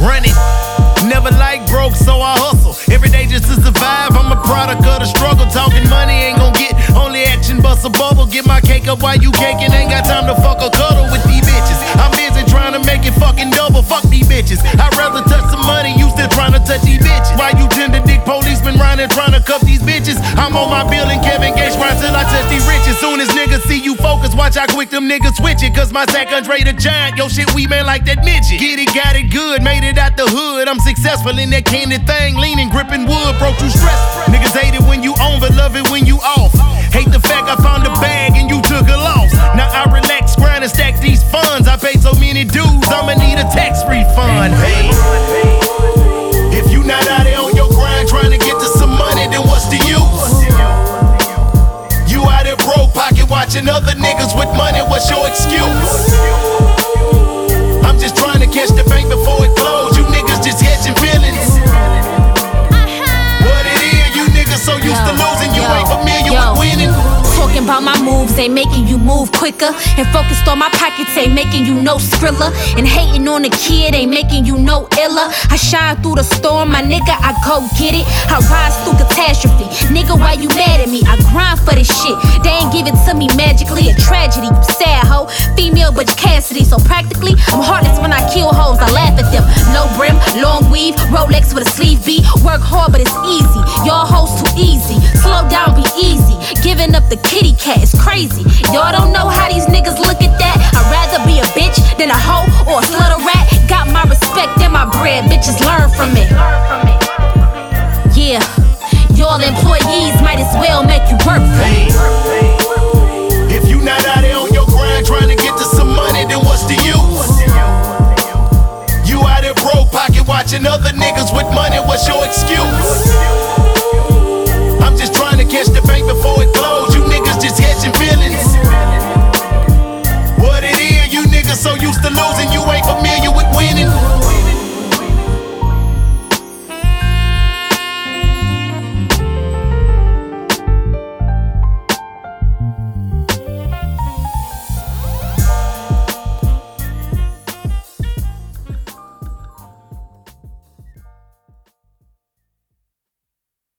run it. Never like broke, so I hustle. Every day just to survive, I'm a product of the struggle. Talking money ain't gon' get, only action bust a bubble. Get my cake up while you caking, ain't got time to fuck or cuddle with these bitches. I'm busy trying to make it fucking double, fuck these bitches. I'd rather touch some money, you still trying to touch these bitches. Why you tender dick policemen round and trying to cuff these bitches? I'm on my bill and Kevin Gates grind till I touch these riches. Soon as niggas see you focus, watch how quick them niggas switch it. Cause my sack Andre the Giant, yo shit we man like that midget. Get it, got it good, made it out the hood. I'm successful in that candy thing, leaning, gripping wood, broke you stress. Niggas hate it when you on, but love it when you off. Hate the fact I found a bag and you took a loss. Now I relax, grind and stack these funds. I paid so many dues, I'ma need a tax refund. Hey, if you not out there on your grind trying to get to some money, then what's the use? You out there broke, pocket watching other niggas with money, what's your excuse? I'm just trying to catch the bank before it close. You niggas just catching feelings. What it is, you niggas so used to losing, you ain't familiar with winning. Talking about my moves ain't making you move quicker. And focused on my pockets ain't making you no skrilla. And hating on a kid ain't making you no iller. I shine through the storm, my nigga, I go get it. I rise through catastrophe. Nigga, why you mad at me? I grind for this shit. They ain't give it to me magically. A tragedy, you sad hoe. Female Butch Cassidy. So practically, I'm heartless when I kill hoes. I laugh at them. No brim, long weave, Rolex with a sleeve beat. Work hard, but it's easy. Y'all hoes too easy. Slow down, be easy. Giving up the kitty cat is crazy. Y'all don't know how these niggas look at that. I'd rather be a bitch than a hoe or a slut or rat. Got my respect and my bread, bitches learn from it. Yeah, y'all employees might as well make you work for me. If you not out there on your grind trying to get to some money, then what's the use? You out there broke, pocket watching other niggas with money, what's your excuse? I'm just trying to catch the bank before it